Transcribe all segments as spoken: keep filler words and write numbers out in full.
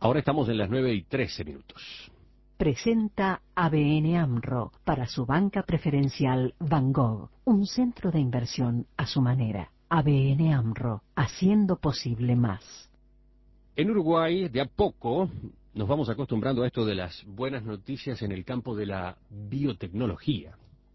Ahora estamos en las nueve y trece minutos. Presenta A B N AMRO para su banca preferencial Van Gogh, un centro de inversión a su manera. A B N AMRO, haciendo posible más. En Uruguay, de a poco, nos vamos acostumbrando a esto de las buenas noticias en el campo de la biotecnología.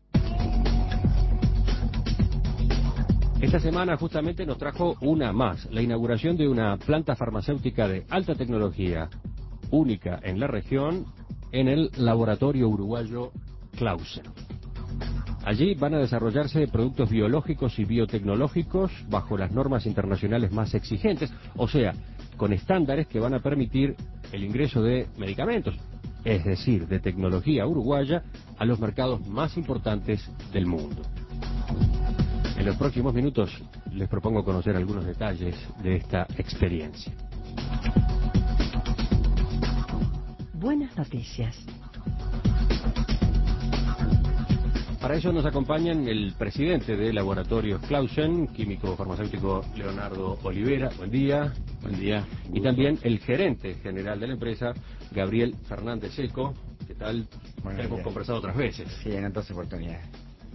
Esta semana justamente nos trajo una más, la inauguración de una planta farmacéutica de alta tecnología, única en la región, en el laboratorio uruguayo Clausen. Allí van a desarrollarse productos biológicos y biotecnológicos bajo las normas internacionales más exigentes, o sea, con estándares que van a permitir el ingreso de medicamentos, es decir, de tecnología uruguaya, a los mercados más importantes del mundo. En los próximos minutos les propongo conocer algunos detalles de esta experiencia. Buenas noticias. Para ello nos acompañan el presidente de Laboratorios Clausen, químico farmacéutico Leonardo Olivera. Buen día. Buen día. Y también el gerente general de la empresa, Gabriel Fernández Seco. ¿Qué tal? Buenos Hemos días. conversado otras veces. Sí, en otras oportunidades.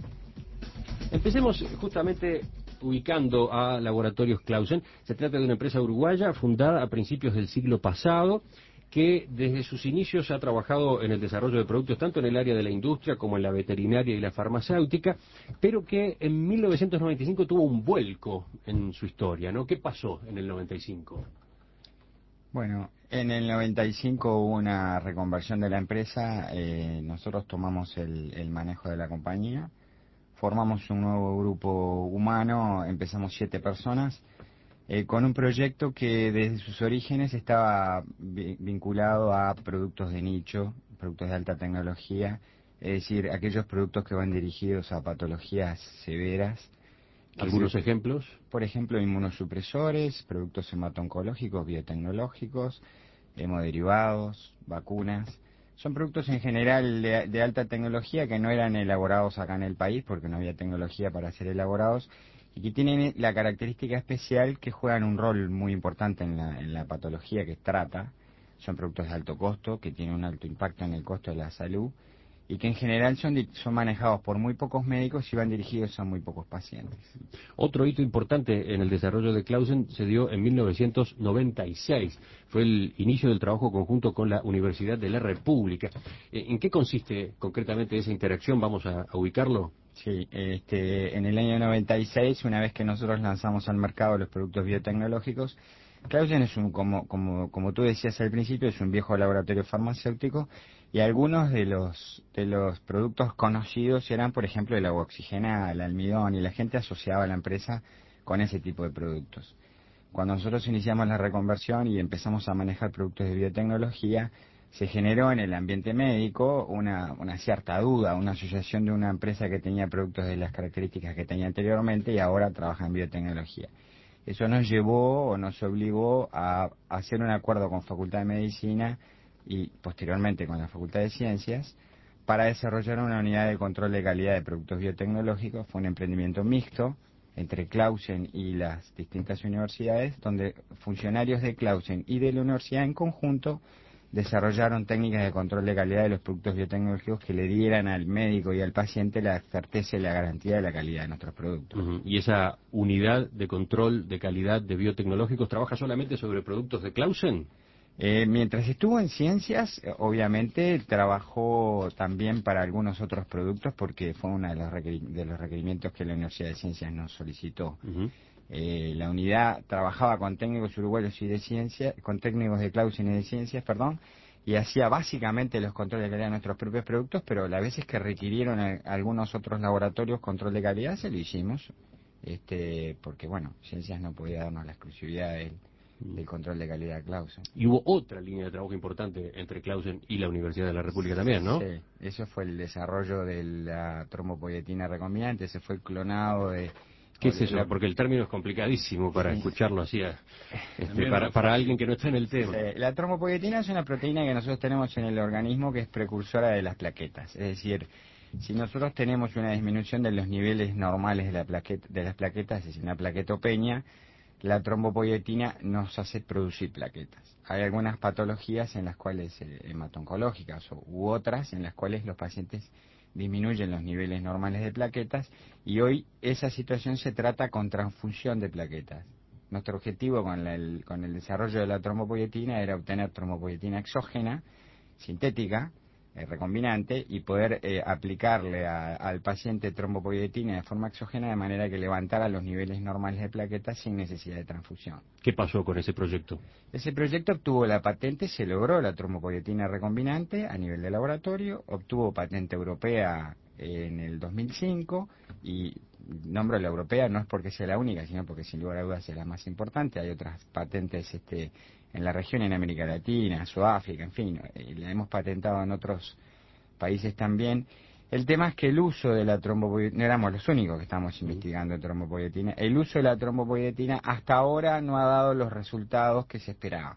Empecemos justamente ubicando a Laboratorios Clausen. Se trata de una empresa uruguaya fundada a principios del siglo pasado, que desde sus inicios ha trabajado en el desarrollo de productos tanto en el área de la industria como en la veterinaria y la farmacéutica, pero que en mil novecientos noventa y cinco tuvo un vuelco en su historia, ¿no? ¿Qué pasó en el noventa y cinco? Bueno, en el noventa y cinco hubo una reconversión de la empresa, eh, nosotros tomamos el, el manejo de la compañía, formamos un nuevo grupo humano, empezamos siete personas, Eh, con un proyecto que desde sus orígenes estaba vi- vinculado a productos de nicho, productos de alta tecnología, es decir, aquellos productos que van dirigidos a patologías severas. ¿Algunos se- ejemplos? Por ejemplo, inmunosupresores, productos hemato-oncológicos, biotecnológicos, hemoderivados, vacunas. Son productos en general de, de alta tecnología que no eran elaborados acá en el país porque no había tecnología para ser elaborados y que tienen la característica especial que juegan un rol muy importante en la, en la patología que trata. Son productos de alto costo, que tienen un alto impacto en el costo de la salud y que en general son, di- son manejados por muy pocos médicos y van dirigidos a muy pocos pacientes. Otro hito importante en el desarrollo de Clausen se dio en mil novecientos noventa y seis. Fue el inicio del trabajo conjunto con la Universidad de la República. Eh, ¿En qué consiste concretamente esa interacción? Vamos a, a ubicarlo. Sí, este, en el año noventa y seis, una vez que nosotros lanzamos al mercado los productos biotecnológicos, Clausen es un, como, como, como tú decías al principio, es un viejo laboratorio farmacéutico y algunos de los, de los productos conocidos eran, por ejemplo, el agua oxigenada, el almidón, y la gente asociaba a la empresa con ese tipo de productos. Cuando nosotros iniciamos la reconversión y empezamos a manejar productos de biotecnología, se generó en el ambiente médico una, una cierta duda, una asociación de una empresa que tenía productos de las características que tenía anteriormente y ahora trabaja en biotecnología. Eso nos llevó o nos obligó a hacer un acuerdo con Facultad de Medicina y posteriormente con la Facultad de Ciencias para desarrollar una unidad de control de calidad de productos biotecnológicos. Fue un emprendimiento mixto entre Clausen y las distintas universidades, donde funcionarios de Clausen y de la universidad en conjunto desarrollaron técnicas de control de calidad de los productos biotecnológicos que le dieran al médico y al paciente la certeza y la garantía de la calidad de nuestros productos. Uh-huh. ¿Y esa unidad de control de calidad de biotecnológicos trabaja solamente sobre productos de Clausen? Eh, mientras estuvo en ciencias, eh, obviamente trabajó también para algunos otros productos porque fue uno de los, requer- de los requerimientos que la Universidad de Ciencias nos solicitó. Uh-huh. Eh, la unidad trabajaba con técnicos uruguayos y de ciencia, con técnicos de Clausen y de ciencias, perdón, y hacía básicamente los controles de calidad de nuestros propios productos, pero las veces que requirieron a algunos otros laboratorios control de calidad se lo hicimos, este, porque bueno, ciencias no podía darnos la exclusividad del, del control de calidad de Clausen. Y hubo otra línea de trabajo importante entre Clausen y la Universidad de la República también, ¿no? Sí, eso fue el desarrollo de la trombopoietina recombinante, ese fue el clonado de... ¿Qué es eso? la- Porque el término es complicadísimo para Sí. escucharlo así, a- este, para, para alguien que no está en el tema. Eh, la trombopoietina es una proteína que nosotros tenemos en el organismo que es precursora de las plaquetas. Es decir, si nosotros tenemos una disminución de los niveles normales de, la plaqueta, de las plaquetas, es decir, una plaquetopenia, la trombopoietina nos hace producir plaquetas. Hay algunas patologías en las cuales, eh, hemato-oncológicas o, u otras, en las cuales los pacientes disminuyen los niveles normales de plaquetas, y hoy esa situación se trata con transfusión de plaquetas. Nuestro objetivo con, la, el, con el desarrollo de la trombopoietina era obtener trombopoietina exógena, sintética, eh, recombinante, y poder eh, aplicarle a, al paciente trombopoietina de forma exógena de manera que levantara los niveles normales de plaquetas sin necesidad de transfusión. ¿Qué pasó con ese proyecto? Ese proyecto obtuvo la patente, se logró la trombopoietina recombinante a nivel de laboratorio, obtuvo patente europea en el dos mil cinco, y nombro la europea no es porque sea la única, sino porque sin lugar a dudas es la más importante. Hay otras patentes este, en la región, en América Latina, Sudáfrica, en fin, eh, la hemos patentado en otros países también. El tema es que el uso de la trombopoietina, no éramos los únicos que estamos investigando trombopoietina, el uso de la trombopoietina hasta ahora no ha dado los resultados que se esperaban.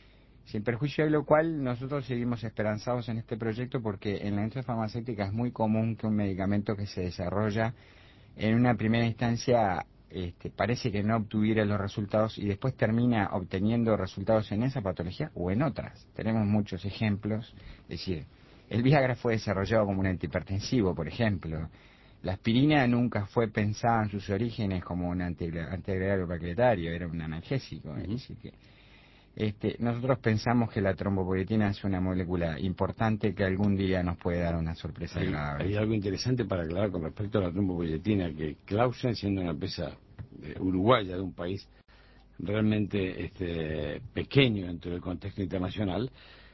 Sin perjuicio de lo cual, nosotros seguimos esperanzados en este proyecto, porque en la industria farmacéutica es muy común que un medicamento que se desarrolla en una primera instancia este, parece que no obtuviera los resultados y después termina obteniendo resultados en esa patología o en otras. Tenemos muchos ejemplos, es decir, el Viagra fue desarrollado como un antihipertensivo, por ejemplo. La aspirina nunca fue pensada en sus orígenes como un antiagregario plaquetario, era un analgésico. Uh-huh. Es decir que este, nosotros pensamos que la trombopoietina es una molécula importante que algún día nos puede dar una sorpresa hay, grave. Hay algo interesante para aclarar con respecto a la trombopoietina, que Clausen, siendo una empresa uruguaya de un país realmente este, pequeño dentro del contexto internacional,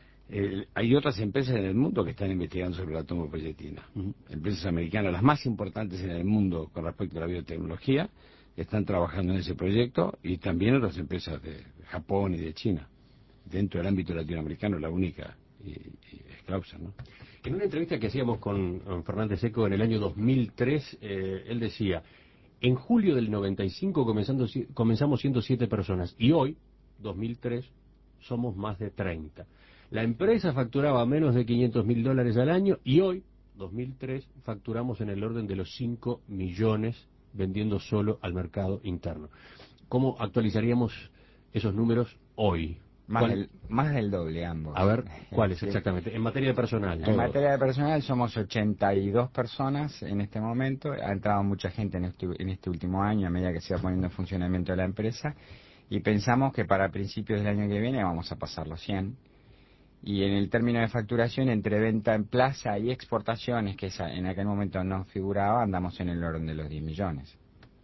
Eh, hay otras empresas en el mundo que están investigando sobre la trombopoietina. Uh-huh. Empresas americanas, las más importantes en el mundo con respecto a la biotecnología, están trabajando en ese proyecto, y también otras empresas de Japón y de China. Dentro del ámbito latinoamericano, la única y, y es Clausen, ¿no? En una entrevista que hacíamos con Fernández Seco en el año dos mil tres, eh, él decía: en julio del noventa y cinco comenzando, comenzamos siendo siete personas, y hoy, dos mil tres, somos más de treinta. La empresa facturaba menos de quinientos mil dólares al año, y hoy, dos mil tres, facturamos en el orden de los cinco millones vendiendo solo al mercado interno. ¿Cómo actualizaríamos esos números hoy? Más del, más del doble ambos. A ver, ¿cuáles sí. exactamente? En materia de personal. En todo. materia de personal somos ochenta y dos personas en este momento. Ha entrado mucha gente en este, en este último año a medida que se va poniendo en funcionamiento la empresa, y pensamos que para principios del año que viene vamos a pasar los cien. Y en el término de facturación, entre venta en plaza y exportaciones, que esa en aquel momento no figuraba, andamos en el orden de los diez millones.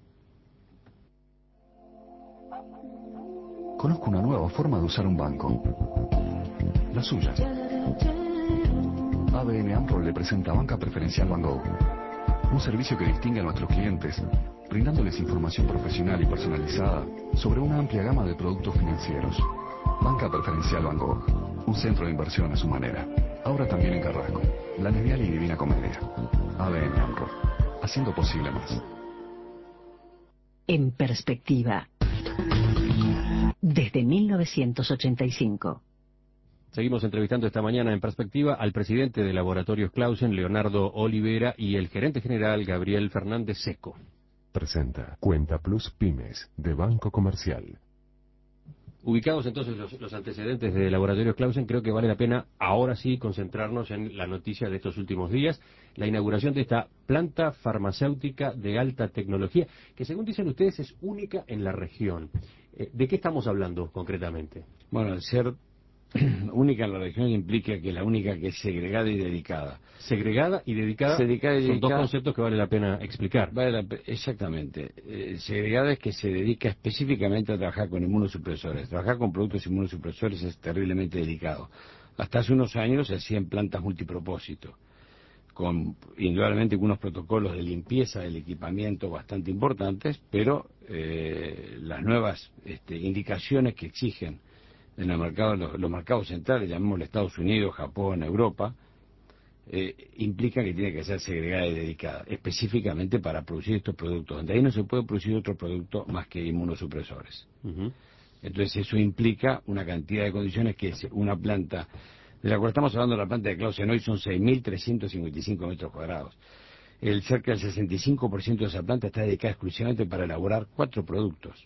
Conozco una nueva forma de usar un banco. La suya. A B N AMRO le presenta Banca Preferencial Van Gogh. Un servicio que distingue a nuestros clientes, brindándoles información profesional y personalizada sobre una amplia gama de productos financieros. Banca Preferencial Van Gogh. Un centro de inversión a su manera. Ahora también en Carrasco, La Nevial y Divina Comedia. A B N AMRO. Haciendo posible más. En perspectiva. Desde mil novecientos ochenta y cinco. Seguimos entrevistando esta mañana en Perspectiva al presidente de Laboratorios Clausen, Leonardo Olivera, y el gerente general, Gabriel Fernández Seco. Presenta Cuenta Plus Pymes de Banco Comercial. Ubicados entonces los, los antecedentes de Laboratorios Clausen, creo que vale la pena ahora sí concentrarnos en la noticia de estos últimos días, la inauguración de esta planta farmacéutica de alta tecnología, que según dicen ustedes es única en la región. Eh, ¿De qué estamos hablando concretamente? Bueno, al ser única en la región implica que la única que es segregada y dedicada. Segregada y dedicada, segregada y son dedicada, dos conceptos que vale la pena explicar. Vale la, exactamente. Eh, segregada es que se dedica específicamente a trabajar con inmunosupresores. Trabajar con productos inmunosupresores es terriblemente delicado. Hasta hace unos años se hacían plantas multipropósito, con indudablemente unos protocolos de limpieza del equipamiento bastante importantes, pero eh, las nuevas este, indicaciones que exigen en el mercado, los, los mercados centrales, llamémosle Estados Unidos, Japón, Europa, eh, implica que tiene que ser segregada y dedicada, específicamente para producir estos productos, donde ahí no se puede producir otro producto más que inmunosupresores. Uh-huh. Entonces eso implica una cantidad de condiciones que es una planta, de la cual estamos hablando, la planta de Clausen hoy son seis mil trescientos cincuenta y cinco metros cuadrados. El cerca del sesenta y cinco por ciento de esa planta está dedicada exclusivamente para elaborar cuatro productos.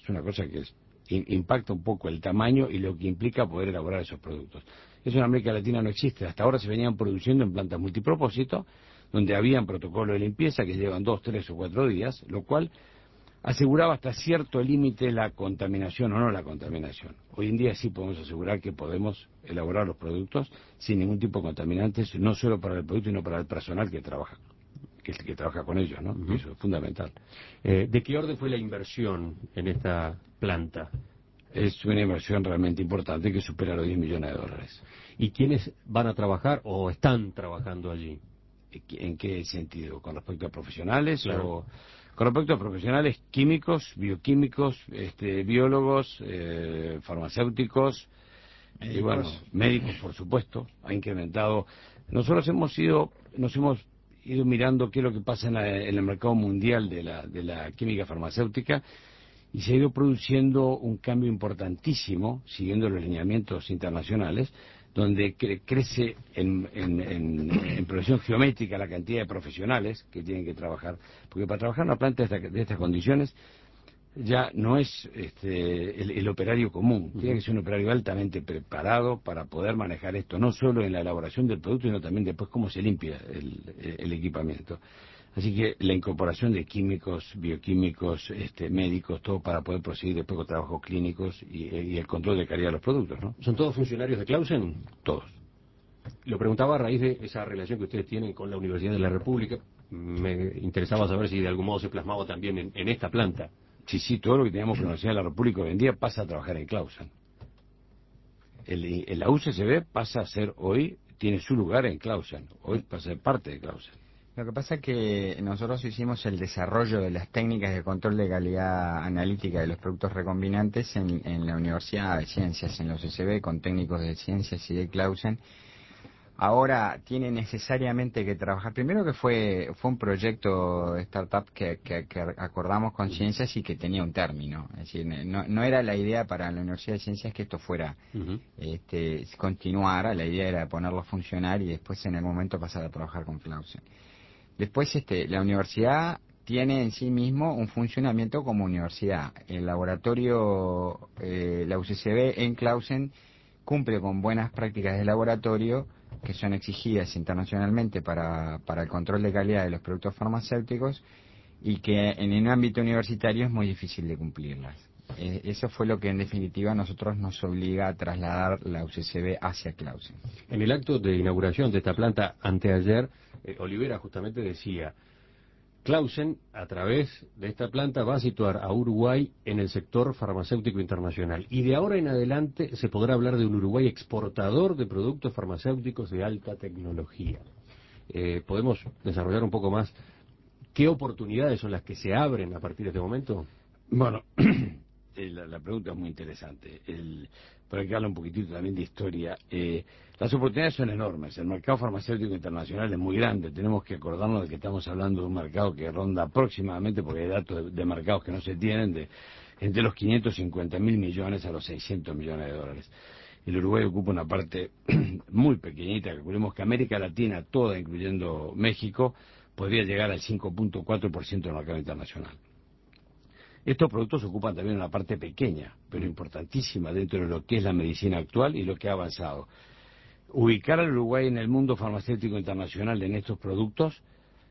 es una cosa que es, in, impacta un poco el tamaño y lo que implica poder elaborar esos productos. Eso en América Latina no existe. Hasta ahora se venían produciendo en plantas multipropósito, donde habían protocolos de limpieza que llevan dos, tres o cuatro días, lo cual aseguraba hasta cierto límite la contaminación o no la contaminación. Hoy en día sí podemos asegurar que podemos elaborar los productos sin ningún tipo de contaminantes, no solo para el producto, sino para el personal que trabaja, que, que trabaja con ellos, ¿no? Uh-huh. Eso es fundamental. Eh, ¿De qué orden fue la inversión en esta planta? Es una inversión realmente importante que supera los diez millones de dólares. ¿Y quiénes van a trabajar o están trabajando allí? ¿En qué sentido? ¿Con respecto a profesionales? Claro. O con respecto a profesionales químicos, bioquímicos, este, biólogos, eh, farmacéuticos, y bueno, médicos, por supuesto. Ha incrementado. Nosotros hemos ido, nos hemos ido mirando qué es lo que pasa en, la, en el mercado mundial de la, de la química farmacéutica, y se ha ido produciendo un cambio importantísimo, siguiendo los lineamientos internacionales, donde cre crece en, en, en, en progresión geométrica la cantidad de profesionales que tienen que trabajar, porque para trabajar en una planta de, esta, de estas condiciones ya no es este, el, el operario común, tiene que ser un operario altamente preparado para poder manejar esto, no solo en la elaboración del producto, sino también después cómo se limpia el, el equipamiento. Así que la incorporación de químicos, bioquímicos, este, médicos, todo para poder proseguir después con trabajos clínicos y, y el control de calidad de los productos, ¿no? ¿Son todos funcionarios de Clausen? Todos. Lo preguntaba a raíz de esa relación que ustedes tienen con la Universidad de la República. Me interesaba saber si de algún modo se plasmaba también en, en esta planta. Sí, sí, todo lo que teníamos con la Universidad de la República hoy en día pasa a trabajar en Clausen. El, el, la U C C B pasa a ser hoy, tiene su lugar en Clausen, hoy pasa a ser parte de Clausen. Lo que pasa es que nosotros hicimos el desarrollo de las técnicas de control de calidad analítica de los productos recombinantes en, en la Universidad de Ciencias, en la U C C B, con técnicos de Ciencias y de Clausen. Ahora tiene necesariamente que trabajar, primero que fue fue un proyecto de startup que, que, que acordamos con Ciencias y que tenía un término, es decir, no, no era la idea para la Universidad de Ciencias que esto fuera, uh-huh. este, continuara, la idea era ponerlo a funcionar y después en el momento pasar a trabajar con Clausen. Después, este, la universidad tiene en sí mismo un funcionamiento como universidad. El laboratorio, eh, la U C C B en Clausen cumple con buenas prácticas de laboratorio que son exigidas internacionalmente para, para el control de calidad de los productos farmacéuticos y que en el ámbito universitario es muy difícil de cumplirlas. Eh, eso fue lo que en definitiva a nosotros nos obliga a trasladar la U C C B hacia Clausen. En el acto de inauguración de esta planta anteayer, eh, Olivera justamente decía, Clausen a través de esta planta va a situar a Uruguay en el sector farmacéutico internacional y de ahora en adelante se podrá hablar de un Uruguay exportador de productos farmacéuticos de alta tecnología. Eh, ¿Podemos desarrollar un poco más qué oportunidades son las que se abren a partir de este momento? Bueno, la, la pregunta es muy interesante. El, para que hable un poquitito también de historia, eh, las oportunidades son enormes. El mercado farmacéutico internacional es muy grande. Tenemos que acordarnos de que estamos hablando de un mercado que ronda aproximadamente, porque hay datos de, de mercados que no se tienen, de entre los quinientos cincuenta mil millones a los seiscientos millones de dólares. El Uruguay ocupa una parte muy pequeñita. Calculemos que América Latina, toda, incluyendo México, podría llegar al cinco punto cuatro por ciento del mercado internacional. Estos productos ocupan también una parte pequeña, pero importantísima dentro de lo que es la medicina actual y lo que ha avanzado. Ubicar al Uruguay en el mundo farmacéutico internacional en estos productos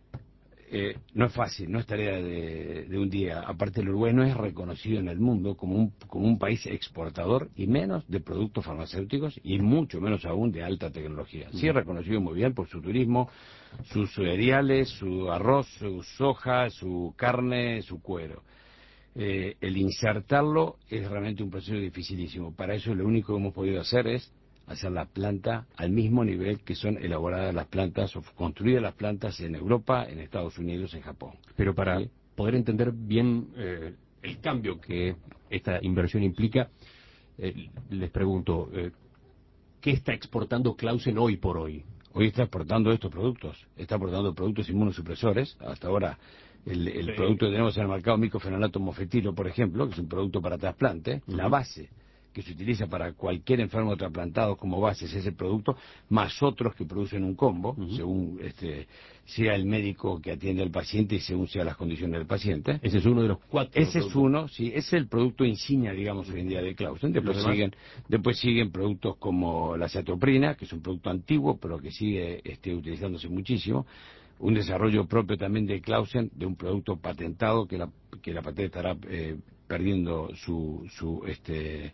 eh, no es fácil, no es tarea de, de un día. Aparte, el Uruguay no es reconocido en el mundo como un, como un país exportador y menos de productos farmacéuticos y mucho menos aún de alta tecnología. Sí es reconocido muy bien por su turismo, sus cereales, su arroz, su soja, su carne, su cuero. Eh, el insertarlo es realmente un proceso dificilísimo. Para eso lo único que hemos podido hacer es hacer la planta al mismo nivel que son elaboradas las plantas o construidas las plantas en Europa, en Estados Unidos, en Japón. Pero para ¿sí? poder entender bien eh, el cambio que esta inversión implica, eh, les pregunto, eh, ¿qué está exportando Clausen hoy por hoy? Hoy está exportando estos productos, está exportando productos inmunosupresores. Hasta ahora el, el sí. producto que tenemos en el mercado, micofenolato mofetilo, por ejemplo, que es un producto para trasplante, uh-huh. la base que se utiliza para cualquier enfermo trasplantado como base es ese producto, más otros que producen un combo, uh-huh. según este, sea el médico que atiende al paciente y según sean las condiciones del paciente. Ese es uno de los cuatro. Ese es uno, sí, ese es el producto insignia, digamos, hoy en día de Clausen. Después siguen, después siguen productos como la cetoprina, que es un producto antiguo, pero que sigue este, utilizándose muchísimo. Un desarrollo propio también de Clausen, de un producto patentado, que la, que la patente estará eh, perdiendo su, su este,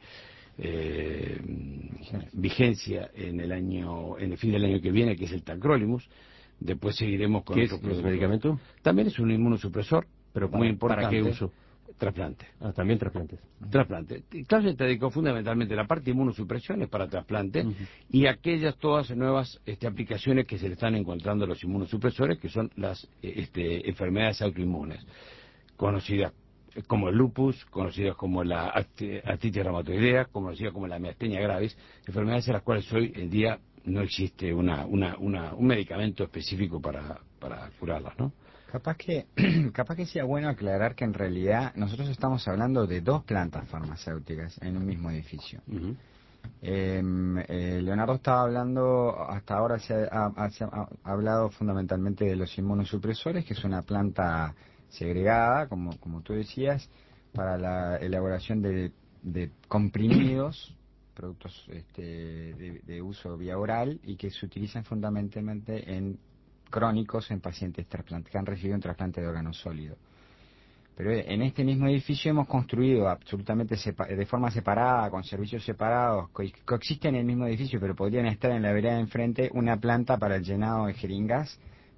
eh, vigencia en el año, en el fin del año que viene, que es el tacrolimus. Después seguiremos con ¿Qué otros es productos. ¿El medicamento? También es un inmunosupresor, pero para, muy importante. ¿para qué uso? Trasplante. Ah, también trasplantes. Trasplante. Clausen te dedicó fundamentalmente la parte de inmunosupresión es para trasplante uh-huh. y aquellas todas nuevas este, aplicaciones que se le están encontrando a los inmunosupresores, que son las este, enfermedades autoinmunes, conocidas como el lupus, conocidas como la artritis reumatoidea, conocidas como la miastenia gravis, enfermedades en las cuales hoy en día no existe una, una, una, un medicamento específico para, para curarlas, ¿no? Capaz que, capaz que sea bueno aclarar que en realidad nosotros estamos hablando de dos plantas farmacéuticas en un mismo edificio. Uh-huh. eh, eh, Leonardo estaba hablando, hasta ahora se ha, ha, se ha hablado fundamentalmente de los inmunosupresores, que es una planta segregada, como, como tú decías, para la elaboración de, de comprimidos, productos este, de, de uso vía oral y que se utilizan fundamentalmente en crónicos en pacientes trasplantes que han recibido un trasplante de órgano sólido. Pero en este mismo edificio hemos construido absolutamente de forma separada, con servicios separados, co coexisten en el mismo edificio, pero podrían estar en la vereda de enfrente, una planta para el llenado de jeringas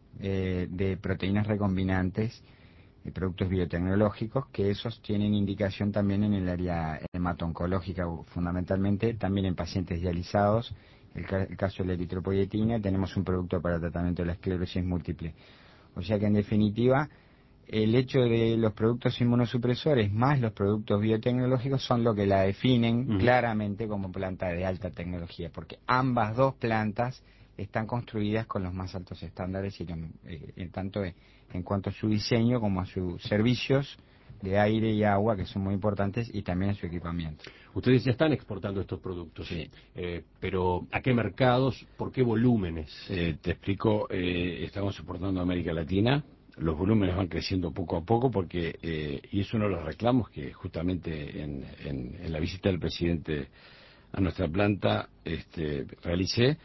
eh, de proteínas recombinantes, de productos biotecnológicos, que esos tienen indicación también en el área hemato-oncológica, fundamentalmente también en pacientes dializados. El, ca el caso de la eritropoyetina, tenemos un producto para el tratamiento de la esclerosis múltiple. O sea que en definitiva, el hecho de los productos inmunosupresores más los productos biotecnológicos son lo que la definen uh-huh. claramente como planta de alta tecnología, porque ambas dos plantas están construidas con los más altos estándares, y eh, en tanto en, en cuanto a su diseño como a sus servicios de aire y agua, que son muy importantes, y también a su equipamiento. Ustedes ya están exportando estos productos, sí. eh, pero ¿a qué mercados? ¿Por qué volúmenes? Eh, te explico, eh, estamos exportando a América Latina, los volúmenes van creciendo poco a poco, porque eh, y es uno de los reclamos que justamente en, en, en la visita del presidente a nuestra planta este, realicé.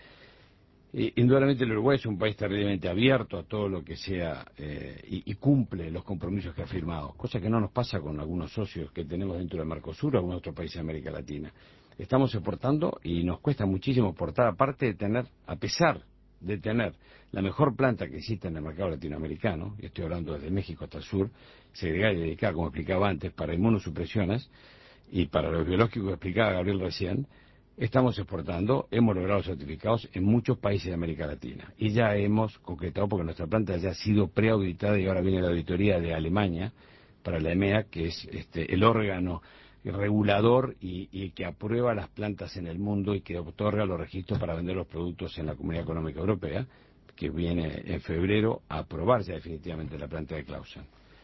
Eh, indudablemente el Uruguay es un país terriblemente abierto a todo lo que sea eh, y, y cumple los compromisos que ha firmado, cosa que no nos pasa con algunos socios que tenemos dentro del Mercosur o algunos otros países de América Latina. Estamos exportando y nos cuesta muchísimo exportar, aparte de tener, a pesar de tener la mejor planta que existe en el mercado latinoamericano, y estoy hablando desde México hasta el sur, segregada y dedicada, como explicaba antes, para inmunosupresiones y para los biológicos que explicaba Gabriel recién. Estamos exportando, hemos logrado certificados en muchos países de América Latina y ya hemos concretado, porque nuestra planta ya ha sido preauditada y ahora viene la auditoría de Alemania para la E M E A, que es este, el órgano regulador y, y que aprueba las plantas en el mundo y que otorga los registros para vender los productos en la Comunidad Económica Europea, que viene en febrero a aprobar ya definitivamente la planta de Clausen.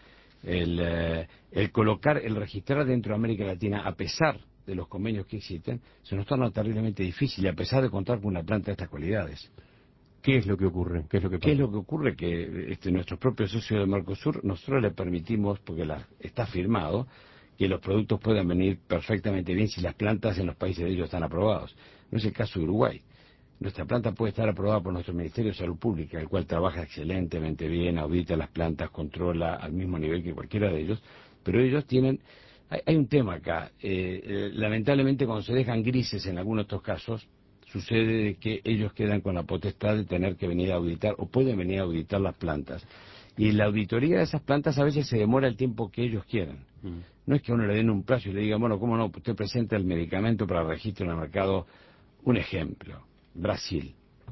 El, eh, el colocar, el registrar dentro de América Latina, a pesar de los convenios que existen, se nos torna terriblemente difícil, a pesar de contar con una planta de estas cualidades. ¿Qué es lo que ocurre? ¿Qué es lo que pasa? ¿Qué es lo que ocurre? Que este, nuestros propios socios del Mercosur, nosotros le permitimos, porque la, está firmado, que los productos puedan venir perfectamente bien si las plantas en los países de ellos están aprobados. No es el caso de Uruguay. Nuestra planta puede estar aprobada por nuestro Ministerio de Salud Pública, el cual trabaja excelentemente bien, audita las plantas, controla al mismo nivel que cualquiera de ellos, pero ellos tienen... Hay, hay un tema acá. Eh, eh, lamentablemente, cuando se dejan grises en algunos de estos casos, sucede de que ellos quedan con la potestad de tener que venir a auditar, o pueden venir a auditar las plantas. Y la auditoría de esas plantas a veces se demora el tiempo que ellos quieran. Mm. No es que a uno le den un plazo y le digan, bueno, ¿cómo no? Usted presenta el medicamento para registro en el mercado. Un ejemplo, Brasil.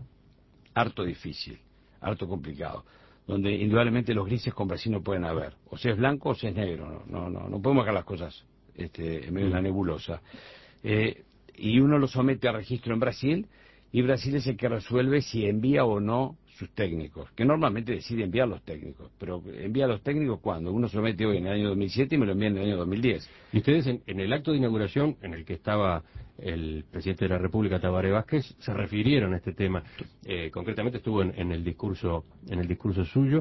Harto difícil, harto complicado, donde indudablemente los grises con Brasil no pueden haber. O se es blanco o se es negro. No, no, no, no podemos dejar las cosas este, en medio mm. de la nebulosa. Eh, y uno lo somete a registro en Brasil, y Brasil es el que resuelve si envía o no sus técnicos, que normalmente decide enviar los técnicos, pero envía a los técnicos cuando uno se lo mete hoy en el año dos mil siete y me lo envía en el año dos mil diez. Y ustedes en, en el acto de inauguración en el que estaba el presidente de la República, Tabaré Vázquez, se refirieron a este tema. Eh, concretamente estuvo en, en el discurso, en el discurso suyo.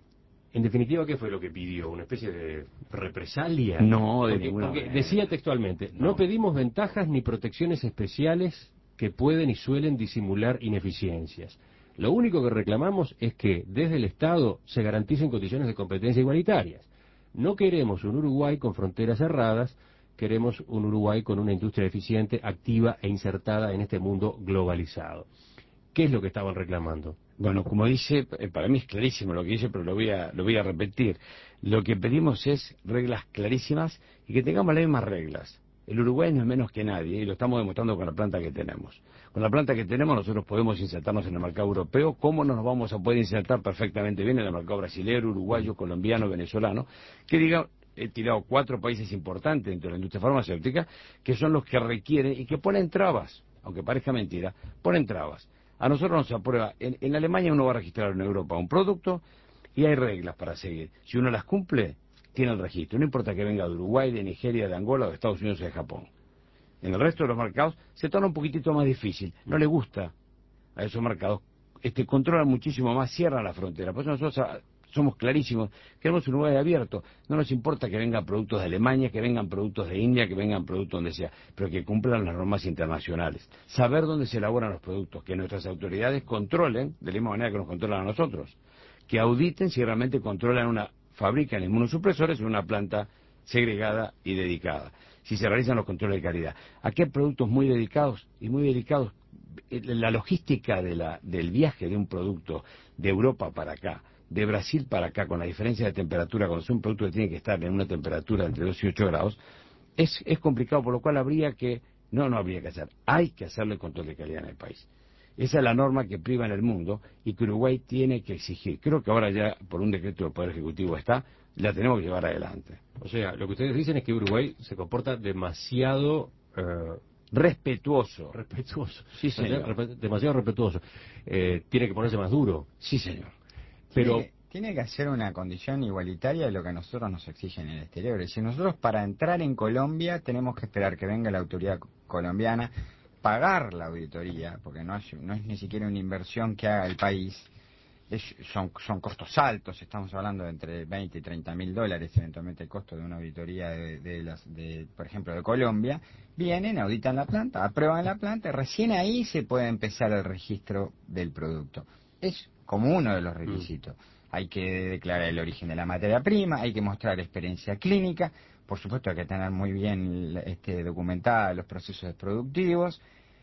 En definitiva, ¿qué fue lo que pidió? ¿Una especie de represalia? No, de porque, ninguna porque manera. decía textualmente, no. no pedimos ventajas ni protecciones especiales que pueden y suelen disimular ineficiencias. Lo único que reclamamos es que desde el Estado se garanticen condiciones de competencia igualitarias. No queremos un Uruguay con fronteras cerradas, queremos un Uruguay con una industria eficiente, activa e insertada en este mundo globalizado. ¿Qué es lo que estaban reclamando? Bueno, como dice, para mí es clarísimo lo que dice, pero lo voy a, lo voy a repetir. Lo que pedimos es reglas clarísimas y que tengamos las mismas reglas. El Uruguay no es menos que nadie y lo estamos demostrando con la planta que tenemos. Con la planta que tenemos nosotros podemos insertarnos en el mercado europeo. ¿Cómo no nos vamos a poder insertar perfectamente bien en el mercado brasileño, uruguayo, colombiano, venezolano? Que diga, he tirado cuatro países importantes dentro de la industria farmacéutica que son los que requieren y que ponen trabas, aunque parezca mentira, ponen trabas. A nosotros nos aprueba, en, en Alemania uno va a registrar en Europa un producto y hay reglas para seguir. Si uno las cumple, tiene el registro. No importa que venga de Uruguay, de Nigeria, de Angola, de Estados Unidos o de Japón. En el resto de los mercados se torna un poquitito más difícil. No le gusta a esos mercados. Este, controlan muchísimo más, cierran la frontera. Por eso nosotros somos clarísimos. Queremos un Uruguay abierto. No nos importa que vengan productos de Alemania, que vengan productos de India, que vengan productos donde sea, pero que cumplan las normas internacionales. Saber dónde se elaboran los productos, que nuestras autoridades controlen, de la misma manera que nos controlan a nosotros. Que auditen si realmente controlan una fábrica en inmunosupresores en una planta segregada y dedicada. Si se realizan los controles de calidad. Aquí hay productos muy dedicados y muy delicados. La logística de la, del viaje de un producto de Europa para acá, de Brasil para acá, con la diferencia de temperatura, cuando es un producto que tiene que estar en una temperatura entre dos y ocho grados, es, es complicado, por lo cual habría que, no, no habría que hacer, hay que hacerle control de calidad en el país. Esa es la norma que priva en el mundo y que Uruguay tiene que exigir. Creo que ahora ya por un decreto del Poder Ejecutivo está, la tenemos que llevar adelante. O sea, lo que ustedes dicen es que Uruguay se comporta demasiado eh, respetuoso. Respetuoso. Sí, señor. Demasiado respetuoso. Eh, tiene que ponerse más duro. Sí, señor. Pero tiene, tiene que hacer una condición igualitaria de lo que a nosotros nos exigen en el exterior. Es decir, nosotros para entrar en Colombia tenemos que esperar que venga la autoridad colombiana, pagar la auditoría, porque no es, no es ni siquiera una inversión que haga el país. Es, son, son costos altos, estamos hablando de entre veinte y treinta mil dólares eventualmente el costo de una auditoría de, de, las, de, por ejemplo, de Colombia. Vienen, auditan la planta, aprueban la planta, recién ahí se puede empezar el registro del producto. Es como uno de los requisitos. Hay que declarar el origen de la materia prima, hay que mostrar experiencia clínica, por supuesto hay que tener muy bien este, documentados los procesos productivos.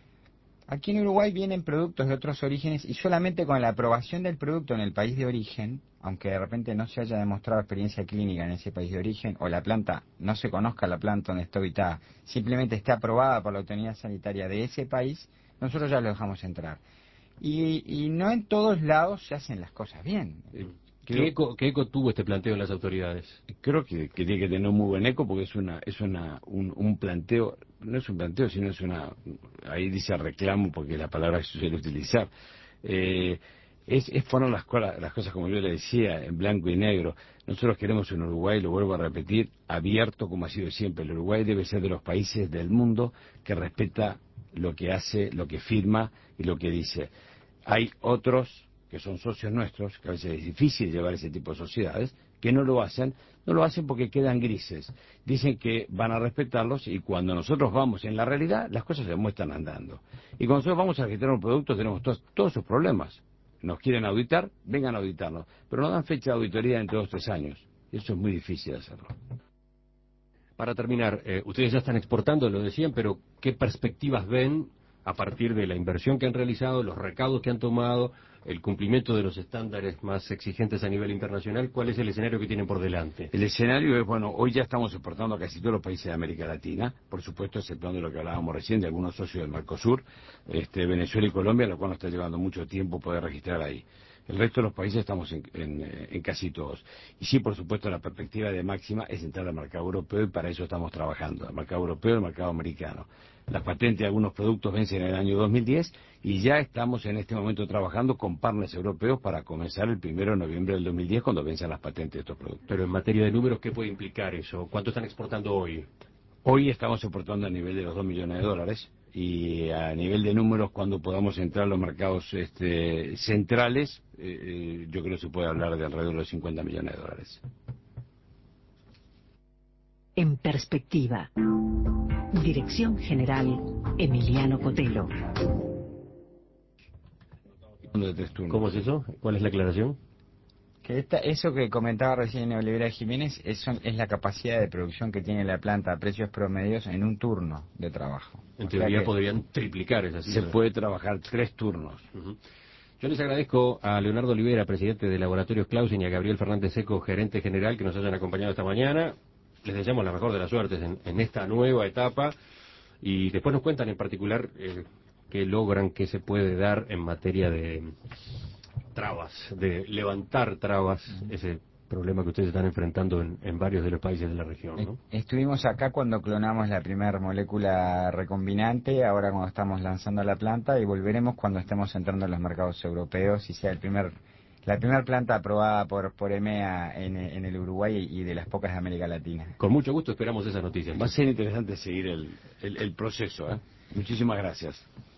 Aquí en Uruguay vienen productos de otros orígenes y solamente con la aprobación del producto en el país de origen, aunque de repente no se haya demostrado experiencia clínica en ese país de origen, o la planta, no se conozca la planta donde está ubicada, simplemente esté aprobada por la autoridad sanitaria de ese país, nosotros ya lo dejamos entrar. Y, y no en todos lados se hacen las cosas bien. ¿Qué eco, ¿Qué eco tuvo este planteo en las autoridades? Creo que, que tiene que tener un muy buen eco porque es una es una un, un planteo, no es un planteo, sino es una, ahí dice reclamo porque es la palabra que se suele utilizar. Eh, es, es poner las, las cosas como yo le decía, en blanco y negro. Nosotros queremos un Uruguay, lo vuelvo a repetir, abierto como ha sido siempre. El Uruguay debe ser de los países del mundo que respeta lo que hace, lo que firma y lo que dice. Hay otros que son socios nuestros, que a veces es difícil llevar ese tipo de sociedades, que no lo hacen, no lo hacen porque quedan grises. Dicen que van a respetarlos y cuando nosotros vamos en la realidad, las cosas se muestran andando. Y cuando nosotros vamos a registrar un producto, tenemos todos, todos sus problemas. Nos quieren auditar, vengan a auditarnos, pero no dan fecha de auditoría dentro de dos o tres años. Eso es muy difícil hacerlo. Para terminar, eh, ustedes ya están exportando, lo decían, pero ¿qué perspectivas ven a partir de la inversión que han realizado, los recaudos que han tomado, el cumplimiento de los estándares más exigentes a nivel internacional? ¿Cuál es el escenario que tienen por delante? El escenario es, bueno, hoy ya estamos exportando a casi todos los países de América Latina, por supuesto, exceptuando de lo que hablábamos recién, de algunos socios del Mercosur, este, Venezuela y Colombia, lo cual nos está llevando mucho tiempo poder registrar ahí. El resto de los países estamos en, en, en casi todos. Y sí, por supuesto, la perspectiva de máxima es entrar al mercado europeo y para eso estamos trabajando. El mercado europeo y el mercado americano. Las patentes de algunos productos vencen en el año dos mil diez y ya estamos en este momento trabajando con partners europeos para comenzar el primero de noviembre del dos mil diez cuando venzan las patentes de estos productos. Pero en materia de números, ¿qué puede implicar eso? ¿Cuánto están exportando hoy? Hoy estamos exportando a nivel de los dos millones de dólares y a nivel de números cuando podamos entrar a los mercados este, centrales, eh, yo creo que se puede hablar de alrededor de cincuenta millones de dólares. En perspectiva. Dirección General Emiliano Cotelo. ¿Cómo es eso? ¿Cuál es la aclaración? Que esta, eso que comentaba recién Olivera Jiménez es, son, es la capacidad de producción que tiene la planta a precios promedios en un turno de trabajo. En O teoría sea que podrían triplicar esas Se cifras. puede trabajar tres turnos. Uh-huh. Yo les agradezco a Leonardo Olivera, presidente de Laboratorios Clausen, y a Gabriel Fernández Seco, gerente general, que nos hayan acompañado esta mañana. Les deseamos la mejor de las suertes en, en esta nueva etapa y después nos cuentan en particular eh, qué logran, qué se puede dar en materia de trabas, de levantar trabas, ese problema que ustedes están enfrentando en, en varios de los países de la región, ¿no? Estuvimos acá cuando clonamos la primera molécula recombinante, ahora cuando estamos lanzando la planta y volveremos cuando estemos entrando en los mercados europeos y sea el primer la primera planta aprobada por por EMEA en, en el Uruguay y de las pocas de América Latina. Con mucho gusto esperamos esas noticias. Va a ser interesante seguir el, el, el proceso, ¿eh? Muchísimas gracias.